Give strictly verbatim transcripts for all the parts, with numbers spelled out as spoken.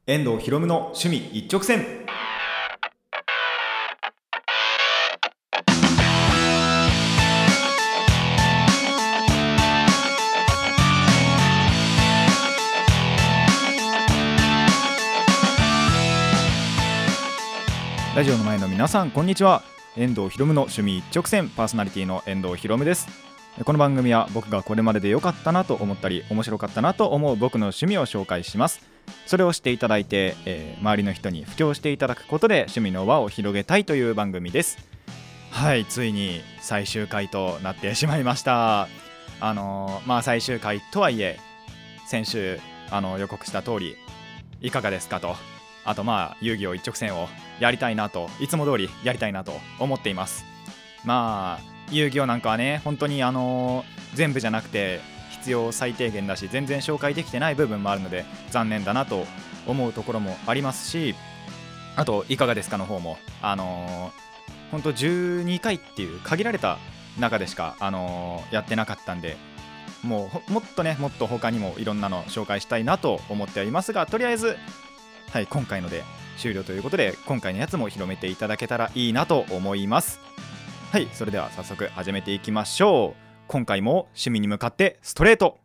遠藤ひろむの趣味一直線。ラジオの前の皆さん、こんにちは。遠藤ひろむの趣味一直線、パーソナリティの遠藤ひろむです。この番組は僕がこれまでで良かったなと思ったり面白かったなと思う僕の趣味を紹介します。それをしていただいて、えー、周りの人に布教していただくことで趣味の輪を広げたいという番組です。はい、ついに最終回となってしまいました。あのー、まあ最終回とはいえ、先週あの予告した通りいかがですかと、あとまあ遊戯王一直線をやりたいなと、いつも通りやりたいなと思っています。まあ遊戯王なんかはね、本当にあのー、全部じゃなくて必要最低限だし、全然紹介できてない部分もあるので残念だなと思うところもありますし、あといかがですかの方もあのー、本当じゅうにかいっていう限られた中でしか、あのー、やってなかったんで、もうもっとねもっと他にもいろんなの紹介したいなと思っておりますが、とりあえずはい、今回ので終了ということで、今回のやつも広めていただけたらいいなと思います。はい、それでは早速始めていきましょう。今回も趣味に向かってストレート。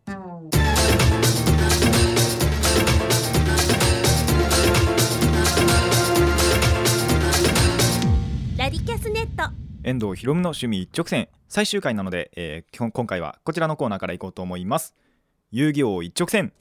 ラディキャスネット遠藤ひろむの趣味一直線、最終回なので、えー、今回はこちらのコーナーからいこうと思います。遊戯王一直線。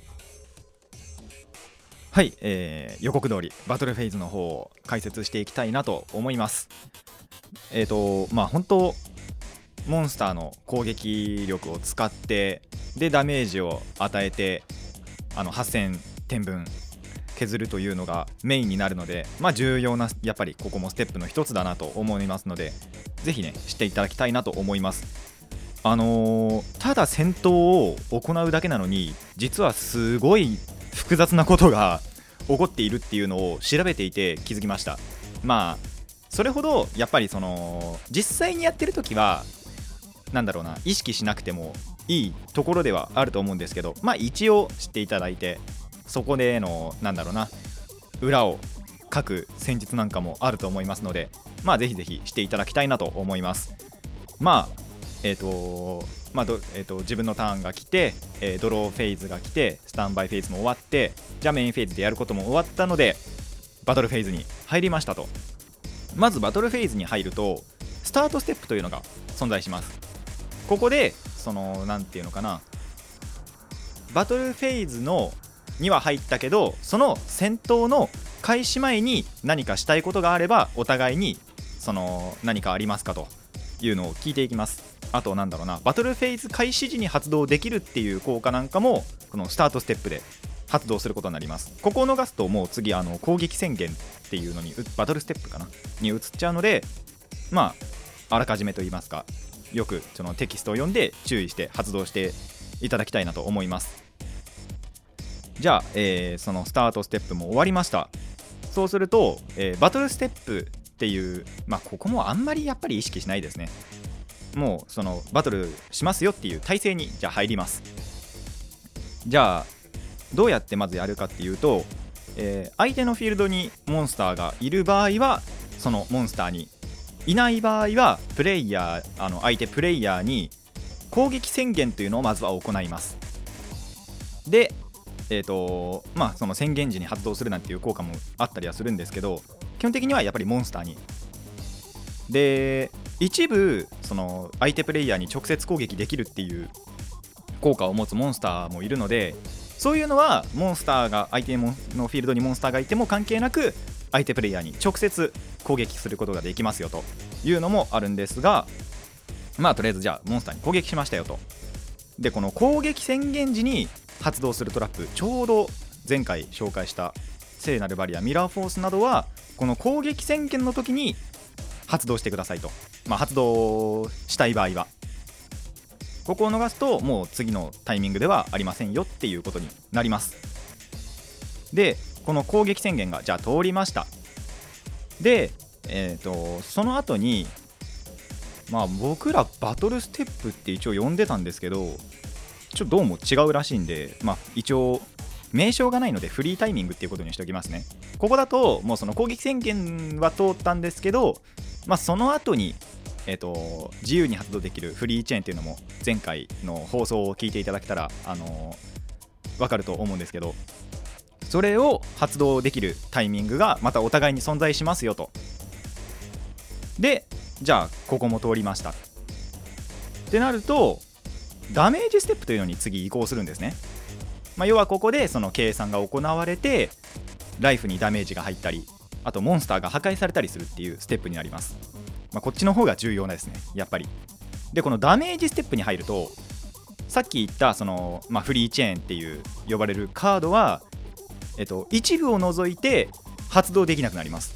はい、えー、予告通りバトルフェーズの方を解説していきたいなと思います。えーとまあ本当モンスターの攻撃力を使ってでダメージを与えて、あのはっせんてんぶん削るというのがメインになるので、まあ重要なやっぱりここもステップの一つだなと思いますので、ぜひね知っていただきたいなと思います。あのー、ただ戦闘を行うだけなのに、実はすごい複雑なことが起こっているっていうのを調べていて気づきました。まあそれほどやっぱりその実際にやってる時はなんだろうな、意識しなくてもいいところではあると思うんですけど、まあ一応知っていただいて、そこでのなんだろうな裏を書く戦術なんかもあると思いますので、まあぜひぜひしていただきたいなと思います。まあえっ、ー、とまあどえー、と自分のターンが来て、えー、ドローフェーズが来て、スタンバイフェーズも終わって、じゃあメインフェーズでやることも終わったのでバトルフェーズに入りましたと。まずバトルフェーズに入るとスタートステップというのが存在します。ここでそのなんていうのかな、バトルフェーズのには入ったけど、その戦闘の開始前に何かしたいことがあればお互いにその何かありますかというのを聞いていきます。あとなんだろうな、バトルフェーズ開始時に発動できるっていう効果なんかもこのスタートステップで発動することになります。ここを逃すともう次あの攻撃宣言っていうのにバトルステップかなに移っちゃうので、まああらかじめと言いますか、よくそのテキストを読んで注意して発動していただきたいなと思います。じゃあ、えー、そのスタートステップも終わりました。そうすると、えー、バトルステップっていう、まあここもあんまりやっぱり意識しないですね。もうそのバトルしますよっていう体制にじゃあ入ります。じゃあどうやってまずやるかっていうと、えー、相手のフィールドにモンスターがいる場合はそのモンスターに、いない場合はプレイヤーあの相手プレイヤーに攻撃宣言というのをまずは行います。でえーとまあその宣言時に発動するなんていう効果もあったりはするんですけど、基本的にはやっぱりモンスターにで、一部その相手プレイヤーに直接攻撃できるっていう効果を持つモンスターもいるので、そういうのはモンスターが相手のフィールドにモンスターがいても関係なく相手プレイヤーに直接攻撃することができますよというのもあるんですが、まあとりあえずじゃあモンスターに攻撃しましたよと。でこの攻撃宣言時に発動するトラップ、ちょうど前回紹介した聖なるバリア、ミラーフォースなどはこの攻撃宣言の時に発動してくださいと。まあ発動したい場合はここを逃すともう次のタイミングではありませんよっていうことになります。でこの攻撃宣言がじゃあ通りました。で、えーとその後にまあ僕らバトルステップって一応呼んでたんですけど、ちょっとどうも違うらしいんで、まあ一応名称がないのでフリータイミングっていうことにしておきますね。ここだともうその攻撃宣言は通ったんですけど、まあ、その後にえーと自由に発動できるフリーチェーンっていうのも前回の放送を聞いていただけたら、あのー、分かると思うんですけど、それを発動できるタイミングがまたお互いに存在しますよと。でじゃあここも通りましたってなると、ダメージステップというのに次移行するんですね。まあ、要はここでその計算が行われてライフにダメージが入ったり、あとモンスターが破壊されたりするっていうステップになります。まあ、こっちの方が重要なんですね、やっぱり。でこのダメージステップに入ると、さっき言ったその、まあ、フリーチェーンっていう呼ばれるカードは、えっと、一部を除いて発動できなくなります。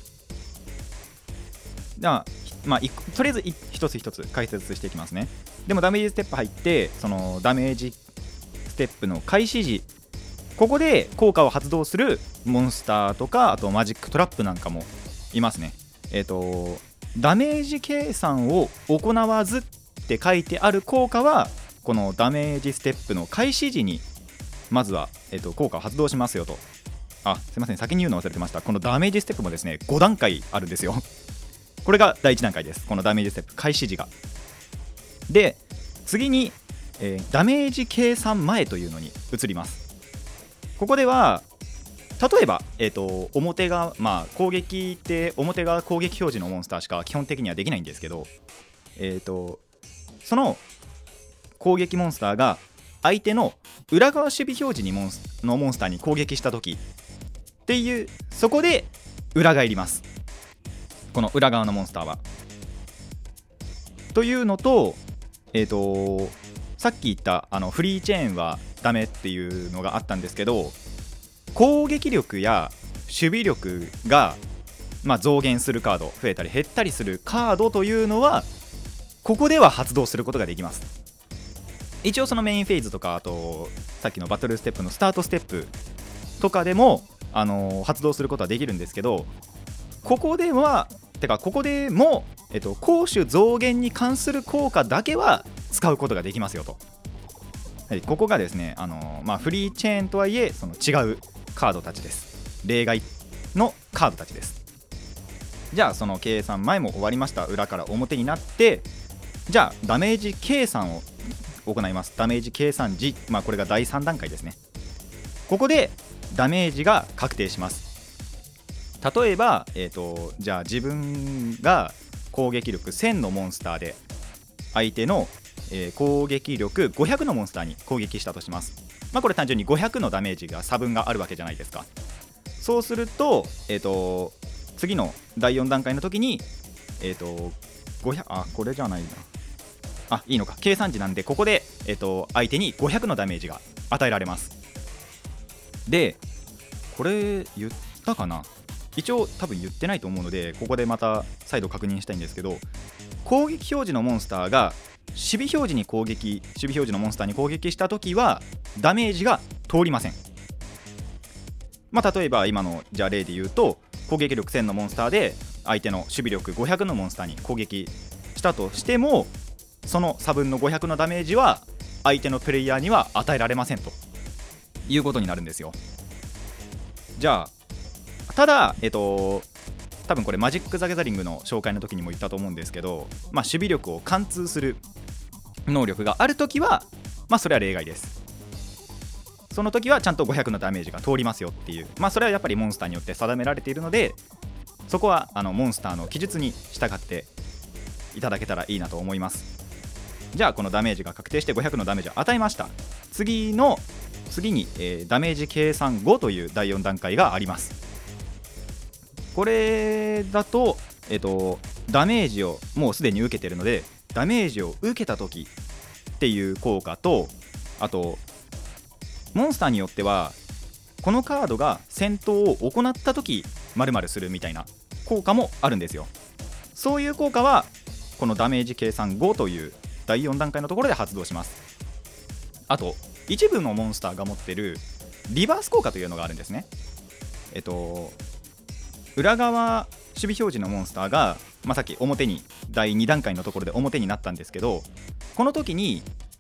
だから、まあ、とりあえず一つ一つ解説していきますね。でもダメージステップ入って、そのダメージステップの開始時、ここで効果を発動するモンスターとか、あとマジックトラップなんかもいますね。えっとダメージ計算を行わずって書いてある効果は、このダメージステップの開始時にまずは、えっと、効果を発動しますよと。あ、すいません、先に言うの忘れてました。このダメージステップもですね、ご段階あるんですよ。これがだいいち段階です、このダメージステップ開始時が。で次に、えー、ダメージ計算前というのに移ります。ここでは例えば、えーと、表側、まあ、攻撃って表側攻撃表示のモンスターしか基本的にはできないんですけど、えーと、その攻撃モンスターが相手の裏側守備表示にモンスのモンスターに攻撃した時っていう、そこで裏がいります、この裏側のモンスターは。というのと、えーと、さっき言ったあのフリーチェーンはダメっていうのがあったんですけど、攻撃力や守備力が、まあ、増減するカード、増えたり減ったりするカードというのはここでは発動することができます。一応そのメインフェーズとか、あとさっきのバトルステップのスタートステップとかでも、あのー、発動することはできるんですけど、ここではてかここでも、えっと、攻守増減に関する効果だけは使うことができますよと。はい、ここがですね、あのーまあ、フリーチェーンとはいえその違うカードたちです。例外のカードたちです。じゃあその計算前も終わりました。裏から表になって、じゃあダメージ計算を行います。ダメージ計算時、まあ、これがだいさん段階ですね。ここでダメージが確定します。例えば、えーと、じゃあ自分が攻撃力せんのモンスターで相手の、えー、攻撃力ごひゃくのモンスターに攻撃したとします。まあ、これ単純にごひゃくのダメージが差分があるわけじゃないですか。そうすると、えーと、次のだいよん段階の時に、えーと、ごひゃく、あ、これじゃないな。あ、いいのか。計算時なんで、ここで、えーと、相手にごひゃくのダメージが与えられます。で、これ言ったかな？一応多分言ってないと思うので、ここでまた再度確認したいんですけど、攻撃表示のモンスターが守備表示に攻撃、守備表示のモンスターに攻撃したときはダメージが通りません。まあ、例えば今のじゃあ例で言うと、攻撃力せんのモンスターで相手の守備力ごひゃくのモンスターに攻撃したとしても、その差分のごひゃくのダメージは相手のプレイヤーには与えられませんということになるんですよ。じゃあただ、えっと多分これマジック・ザ・ギャザリングの紹介の時にも言ったと思うんですけど、まあ、守備力を貫通する能力があるときは、まあ、それは例外です。その時はちゃんとごひゃくのダメージが通りますよっていう、まあ、それはやっぱりモンスターによって定められているので、そこはあのモンスターの記述に従っていただけたらいいなと思います。じゃあこのダメージが確定してごひゃくのダメージを与えました。次の次に、えー、ダメージ計算後というだいよん段階があります。これだと、えーと、ダメージをもうすでに受けているので、ダメージを受けた時っていう効果と、あとモンスターによってはこのカードが戦闘を行った時〇〇するみたいな効果もあるんですよ。そういう効果はこのダメージ計算後というだいよん段階のところで発動します。あと一部のモンスターが持っているリバース効果というのがあるんですね。えっと裏側守備表示のモンスターが、まあ、さっき表にだいに段階のところで表になったんですけど、この時に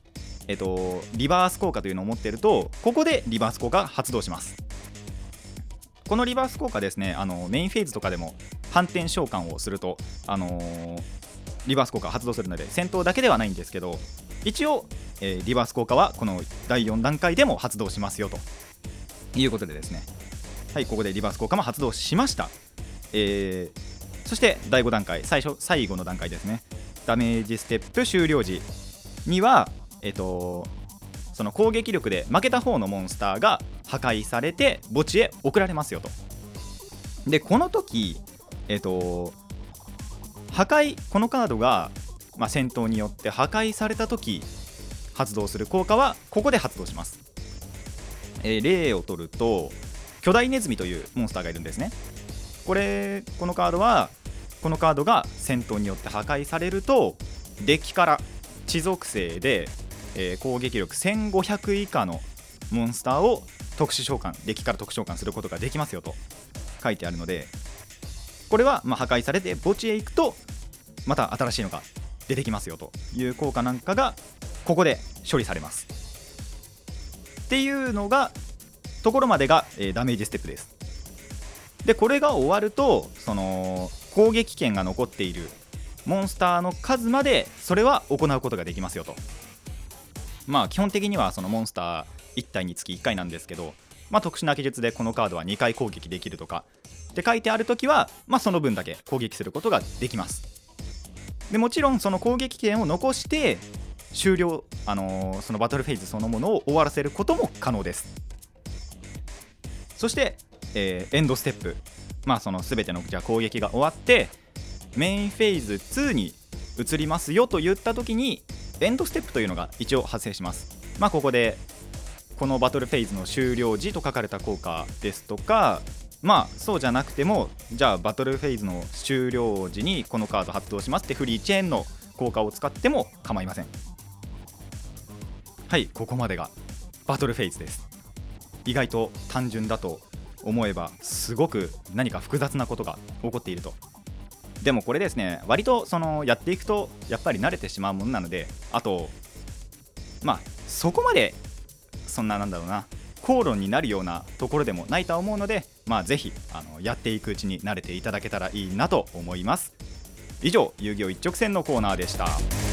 えっと、リバース効果というのを持っていると、ここでリバース効果が発動します。このリバース効果ですね、あのメインフェーズとかでも反転召喚をすると、あのー、リバース効果が発動するので、戦闘だけではないんですけど、一応、えー、リバース効果はこのだいよん段階でも発動しますよということでですね、はい、ここでリバース効果も発動しました。えー、そしてだいご段階、最初最後の段階ですね、ダメージステップ終了時には、えっと、その攻撃力で負けた方のモンスターが破壊されて墓地へ送られますよと。でこの時、えっと、破壊このカードが、まあ、戦闘によって破壊された時発動する効果はここで発動します。えー、例を取ると巨大ネズミというモンスターがいるんですね。これこのカードはこのカードが戦闘によって破壊されると、デッキから地属性で、えー、攻撃力せんごひゃく以下のモンスターを特殊召喚、デッキから特殊召喚することができますよと書いてあるので、これはまあ破壊されて墓地へ行くとまた新しいのが出てきますよという効果なんかがここで処理されますっていうのがところまでが、えー、ダメージステップです。でこれが終わると、その攻撃権が残っているモンスターの数までそれは行うことができますよと。まあ基本的にはそのモンスターいち体につきいっかいなんですけど、まあ、特殊な技術でこのカードはにかい攻撃できるとかって書いてあるときは、まあ、その分だけ攻撃することができます。でもちろんその攻撃権を残して終了、あのー、そのバトルフェーズそのものを終わらせることも可能です。そして、えー、エンドステップ、まあその全てのじゃ攻撃が終わってメインフェーズに移りますよと言った時にエンドステップというのが一応発生します。まあここでこのバトルフェーズの終了時と書かれた効果ですとか、まあそうじゃなくても、じゃあバトルフェーズの終了時にこのカード発動しますってフリーチェーンの効果を使っても構いません。はい、ここまでがバトルフェーズです。意外と単純だと思えばすごく何か複雑なことが起こっていると。でもこれですね、割とそのやっていくとやっぱり慣れてしまうものなので、あとまあそこまでそんななんだろうな口論になるようなところでもないとは思うので、まあぜひあのやっていくうちに慣れていただけたらいいなと思います。以上、遊戯王一直線のコーナーでした。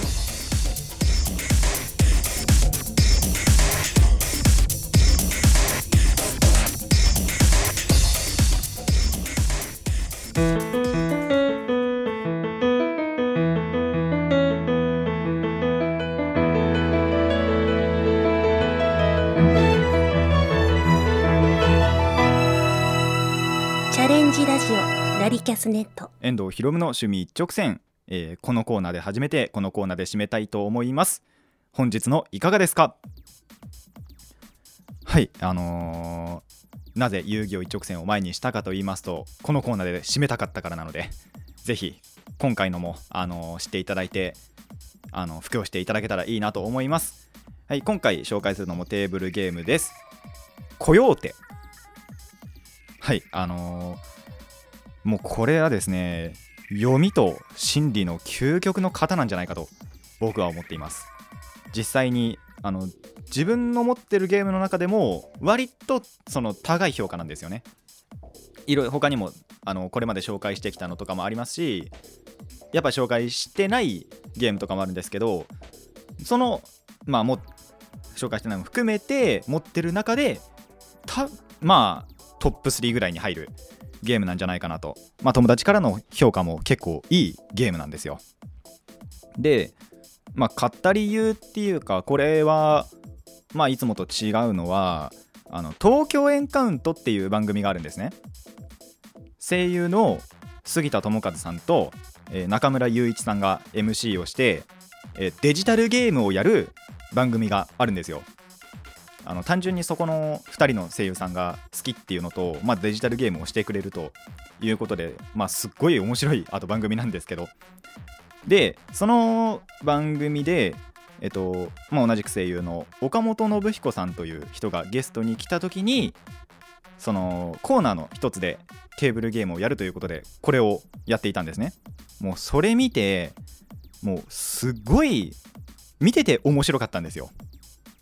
チャレンジラジオラリキャスネット、 遠藤ひろむの趣味一直線、えー、このコーナーで始めてこのコーナーで締めたいと思います。本日のいかがですか？はい、あのー、なぜ遊戯王一直線を前にしたかと言いますと、このコーナーで締めたかったからなので、ぜひ今回のも、あのー、知っていただいて、あの布教していただけたらいいなと思います。はい、今回紹介するのもテーブルゲームです。コヨーテ。はい、あのー、もうこれはですね、読みと心理の究極の型なんじゃないかと僕は思っています。実際にあの自分の持ってるゲームの中でも割とその高い評価なんですよね。いろいろ他にもあのこれまで紹介してきたのとかもありますし、やっぱ紹介してないゲームとかもあるんですけど、そのまあも紹介してないのも含めて持ってる中でたまあトップスリーぐらいに入るゲームなんじゃないかなと。まあ友達からの評価も結構いいゲームなんですよ。で、まあ買った理由っていうか、これはまあいつもと違うのは、あの東京エンカウントっていう番組があるんですね。声優の杉田智和さんと、えー、中村雄一さんが エムシー をして、えー、デジタルゲームをやる番組があるんですよ。あの単純にそこのふたりの声優さんが好きっていうのと、まあ、デジタルゲームをしてくれるということで、まあ、すっごい面白いあと番組なんですけど、でその番組で、えっとまあ、同じく声優の岡本信彦さんという人がゲストに来た時に、そのコーナーの一つでテーブルゲームをやるということでこれをやっていたんですね。もうそれ見て、もうすっごい見てて面白かったんですよ。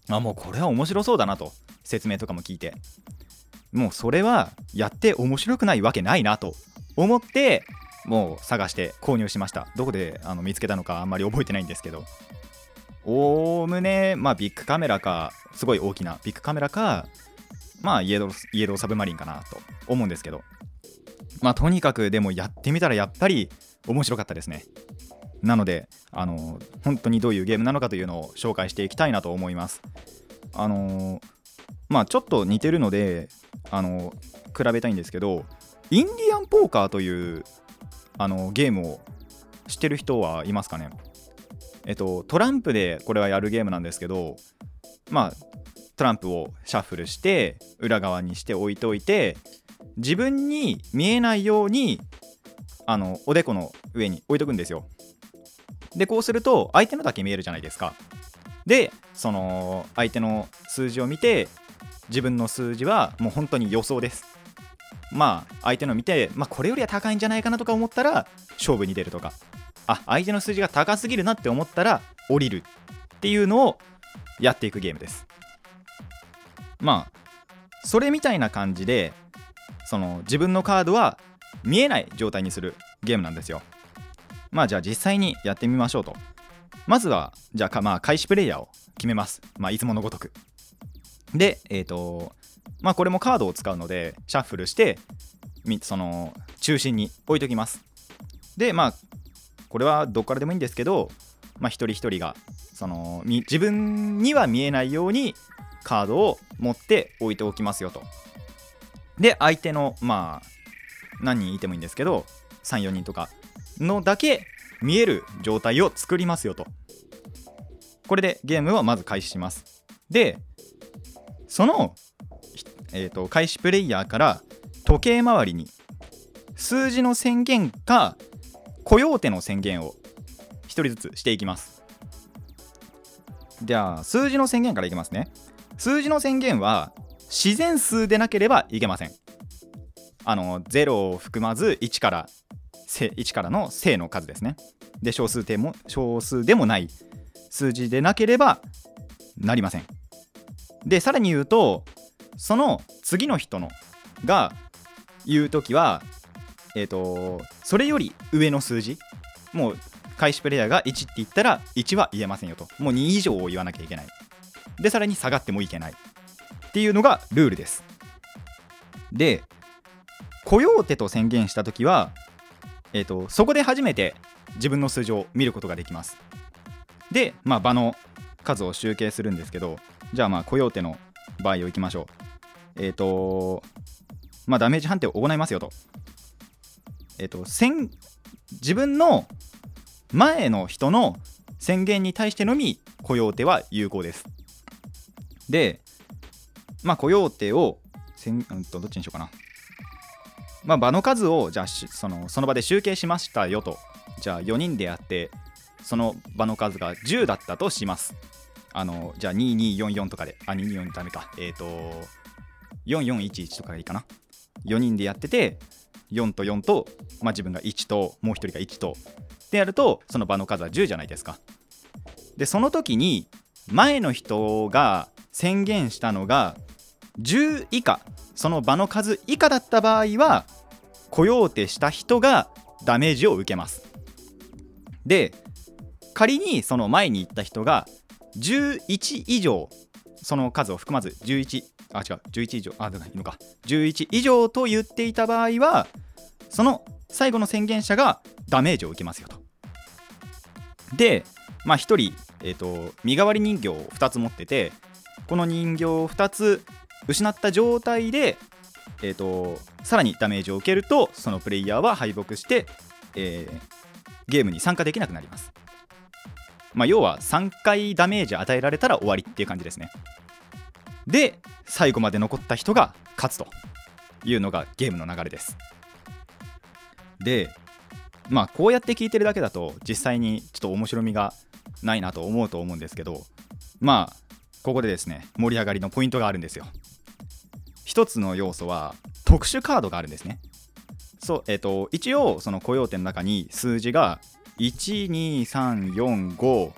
あもうこれは面白そうだなと、説明とかも聞いて、もうそれはやって面白くないわけないなと思って、もう探して購入しました。どこであの見つけたのかあんまり覚えてないんですけど、おおむねまあビッグカメラか、すごい大きなビッグカメラか、まあイエロー、イエローサブマリンかなと思うんですけど、まあとにかくでもやってみたらやっぱり面白かったですね。なのであの本当にどういうゲームなのかというのを紹介していきたいなと思います。あのまあちょっと似てるのであの比べたいんですけど、インディアンポーカーというあのゲームを知ってる人はいますかね。えっとトランプでこれはやるゲームなんですけど、まあトランプをシャッフルして裏側にして置いといて、自分に見えないようにあのおでこの上に置いとくんですよ。でこうすると相手のだけ見えるじゃないですか。でその相手の数字を見て、自分の数字はもう本当に予想です。まあ相手の見て、まあ、これよりは高いんじゃないかなとか思ったら勝負に出るとか、あ相手の数字が高すぎるなって思ったら降りるっていうのをやっていくゲームです。まあそれみたいな感じで、その自分のカードは見えない状態にするゲームなんですよ。まあじゃあ実際にやってみましょうと。まずはじゃあ、まあ、開始プレイヤーを決めます。まあいつものごとくで、えっとまあこれもカードを使うのでシャッフルしてその中心に置いときます。でまあこれはどっからでもいいんですけど、まあ一人一人がその自分には見えないようにカードを持って置いておきますよと。で相手のまあ何人いてもいいんですけど さん,よ 人とかのだけ見える状態を作りますよと。これでゲームをまず開始します。でその、えーと、開始プレイヤーから時計回りに数字の宣言かコヨーテの宣言をひとりずつしていきます。じゃあ数字の宣言からいきますね。数字の宣言は自然数でなければいけません。あのゼロを含まずいちからいちからの正の数ですね。で小数点も小数でもない数字でなければなりません。でさらに言うと、その次の人のが言うときはえっとそれより上の数字、もう開始プレイヤーがいちって言ったらいちは言えませんよと。もうに以上を言わなきゃいけない。でさらに下がってもいけないっていうのがルールです。でコヨーテと宣言したときはえーと、そこで初めて自分の数字を見ることができます。で、まあ、場の数を集計するんですけど、じゃあまあコヨーテの場合をいきましょう。えっ、ー、とまあダメージ判定を行いますよと。えっ、ー、と自分の前の人の宣言に対してのみコヨーテは有効です。でまあコヨーテをせん、うんとどっちにしようかな。まあ、場の数をじゃあその、その場で集計しましたよと。じゃあよにんでやってその場の数がじゅうだったとします。あのじゃあにによんよんとかで、あにによんダメか、えっ、ー、とよんよんいちいちとかがいいかな。よにんでやっててよんとよんと、まあ、自分がいちともうひとりがいちとでやるとその場の数はじゅうじゃないですか。でその時に前の人が宣言したのがじゅう以下、その場の数以下だった場合はコヨーテした人がダメージを受けます。で仮にその前に行った人がじゅういち以上、その数を含まずじゅういち、あ違うじゅういち以上、あいいのかじゅういち以上と言っていた場合はその最後の宣言者がダメージを受けますよと。でまあひとり、えーと身代わり人形をふたつ持ってて、この人形をふたつ失った状態で、えーと、さらにダメージを受けるとそのプレイヤーは敗北して、えー、ゲームに参加できなくなります。まあ、要はさんかいダメージ与えられたら終わりっていう感じですね。で最後まで残った人が勝つというのがゲームの流れです。でまあこうやって聞いてるだけだと実際にちょっと面白みがないなと思うと思うんですけど、まあここでですね盛り上がりのポイントがあるんですよ。一つの要素は特殊カードがあるんですね。そう、えーと、一応そのコヨーテの中に数字がいち、に、さん、よん、ご、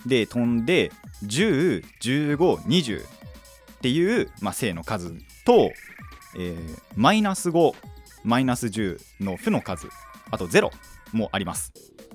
で飛んでじゅう、じゅうご、にじゅうっていう、まあ、正の数と、えー、マイナスご、マイナスじゅうの負の数、あとゼロもあります。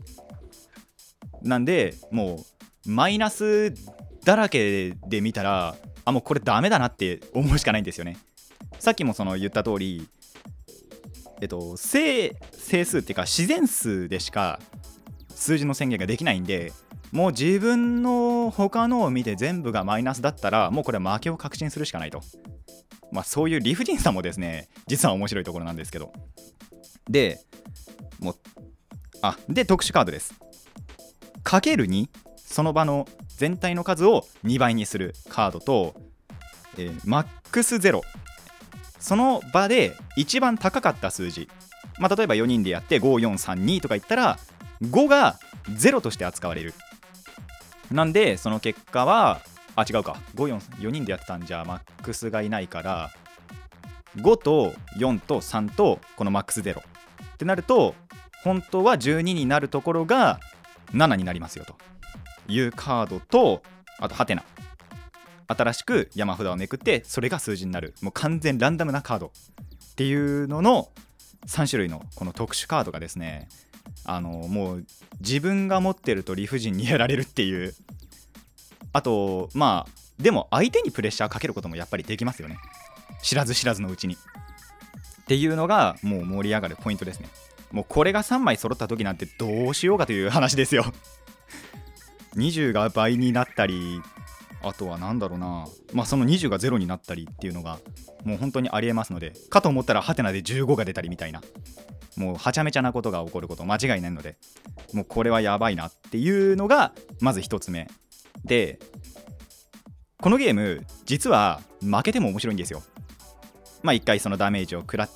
なんでもうマイナスだらけで見たら、あもうこれダメだなって思うしかないんですよね。さっきもその言った通り、えっと整整数っていうか自然数でしか数字の宣言ができないんで、もう自分の他のを見て全部がマイナスだったらもうこれは負けを確信するしかないと。まあそういう理不尽さもですね実は面白いところなんですけど、でもうあで特殊カードです。かけるに、その場の全体の数をにばいにするカードと、えー、マックスゼロ、その場で一番高かった数字、まあ、例えばよにんでやってご、よん、さん、にとか言ったらごがゼロとして扱われる。なんでその結果はあ違うかご、よん、よにんでやってたんじゃマックスがいないから、ごとよんとさんとこのマックスゼロってなると本当はじゅうにになるところがななになりますよというカードと、あとハテナ、新しく山札をめくってそれが数字になる、もう完全ランダムなカードっていうののさん種類のこの特殊カードがですね、あのもう自分が持ってると理不尽にやられるっていう。あとまあでも相手にプレッシャーかけることもやっぱりできますよね、知らず知らずのうちにっていうのがもう盛り上がるポイントですね。もうこれがさんまい揃った時なんてどうしようかという話ですよにじゅうが倍になったり、あとはなんだろうな、まあそのにじゅうがゼロになったりっていうのがもう本当にありえますので、かと思ったらハテナでじゅうごが出たりみたいな、もうはちゃめちゃなことが起こること間違いないので、もうこれはやばいなっていうのがまず一つ目で、このゲーム実は負けても面白いんですよ。まあいっかいそのダメージを食らって、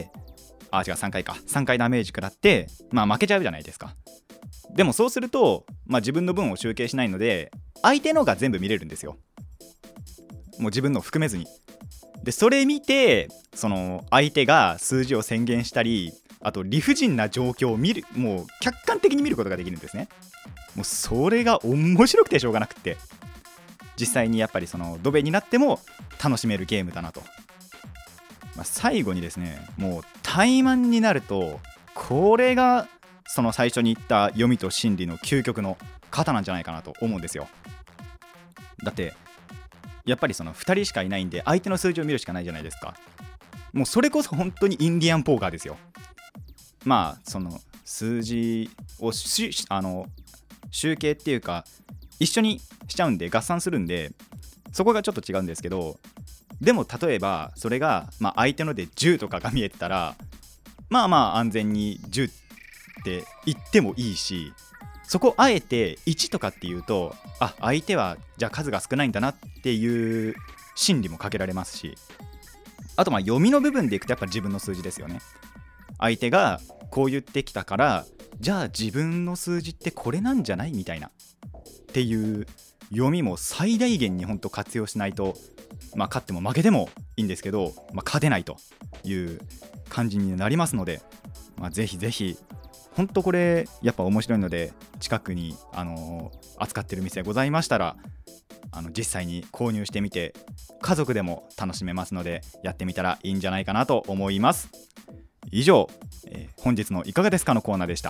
あ違うさんかいかさんかいダメージ食らってまあ負けちゃうじゃないですか。でもそうすると、まあ、自分の分を集計しないので相手のが全部見れるんですよ、もう自分の含めずに。でそれ見てその相手が数字を宣言したり、あと理不尽な状況を見る、もう客観的に見ることができるんですね。もうそれが面白くてしょうがなくって、実際にやっぱりそのドベになっても楽しめるゲームだなと。まあ、最後にですね、もう怠慢になるとこれがその最初に言った読みと心理の究極の型なんじゃないかなと思うんですよ。だってやっぱりそのふたりしかいないんで相手の数字を見るしかないじゃないですか。もうそれこそ本当にインディアンポーカーですよ。まあその数字をしあの集計っていうか一緒にしちゃうんで合算するんで、そこがちょっと違うんですけど、でも例えばそれが、まあ、相手のでじゅうとかが見えてたらまあまあ安全にじゅうって言ってもいいし、そこあえていちとかっていうと、あ相手はじゃあ数が少ないんだなっていう心理もかけられますし、あとまあ読みの部分でいくとやっぱり自分の数字ですよね。相手がこう言ってきたからじゃあ自分の数字ってこれなんじゃないみたいなっていう読みも最大限に本当活用しないと、まあ勝っても負けてもいいんですけど、まあ、勝てないという感じになりますので、まあ、ぜひぜひ本当これやっぱ面白いので、近くに、あのー、扱ってる店ございましたらあの実際に購入してみて家族でも楽しめますので、やってみたらいいんじゃないかなと思います。以上、えー、本日のいかがですかのコーナーでした。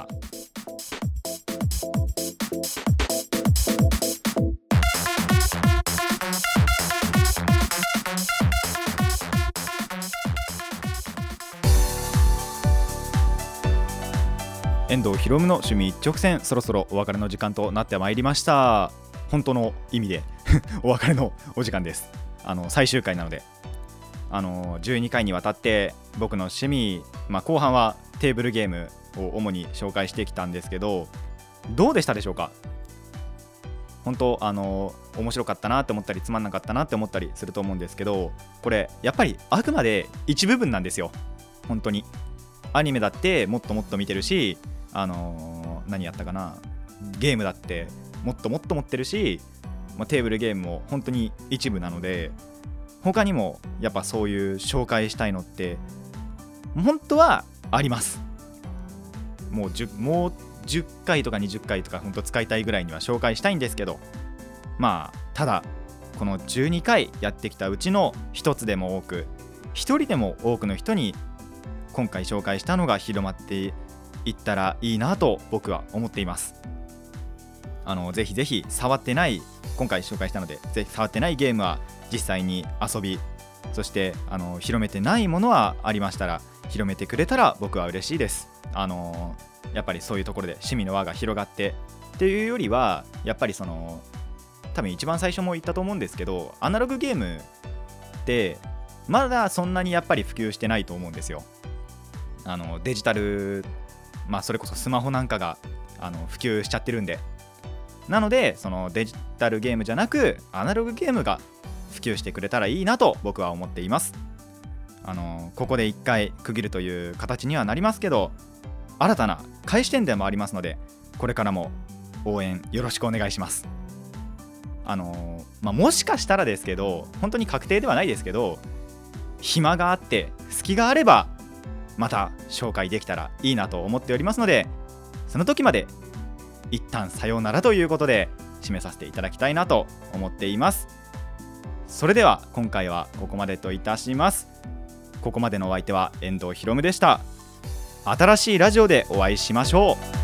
遠藤ひろむの趣味一直線、そろそろお別れの時間となってまいりました。本当の意味でお別れのお時間です。あの最終回なので、あのじゅうにかいにわたって僕の趣味、まあ、後半はテーブルゲームを主に紹介してきたんですけど、どうでしたでしょうか。本当あの面白かったなって思ったりつまんなかったなって思ったりすると思うんですけど、これやっぱりあくまで一部分なんですよ。本当にアニメだってもっともっと見てるし、あのー、何やったかなゲームだってもっともっと持ってるし、まあ、テーブルゲームも本当に一部なので、他にもやっぱそういう紹介したいのって本当はあります。もうじゅもうじゅっかいとかにじゅっかいとか本当使いたいぐらいには紹介したいんですけど、まあただこのじゅうにかいやってきたうちのひとつでも多く、ひとりでも多くの人に今回紹介したのが広まっていったらいいなと僕は思っています。あのぜひぜひ触ってない、今回紹介したのでぜひ触ってないゲームは実際に遊び、そしてあの広めてないものはありましたら広めてくれたら僕は嬉しいです。あのやっぱりそういうところで趣味の輪が広がってっていうよりは、やっぱりその多分一番最初も言ったと思うんですけど、アナログゲームってまだそんなにやっぱり普及してないと思うんですよ。あのデジタル、まあそれこそスマホなんかがあの普及しちゃってるんで、なのでそのデジタルゲームじゃなくアナログゲームが普及してくれたらいいなと僕は思っています。あのここで一回区切るという形にはなりますけど、新たな開始点でもありますので、これからも応援よろしくお願いします。あのまあ、もしかしたらですけど、本当に確定ではないですけど、暇があって隙があればまた紹介できたらいいなと思っておりますので、その時まで一旦さようならということで締めさせていただきたいなと思っています。それでは今回はここまでといたします。ここまでのお相手は遠藤ひろむでした。新しいラジオでお会いしましょう。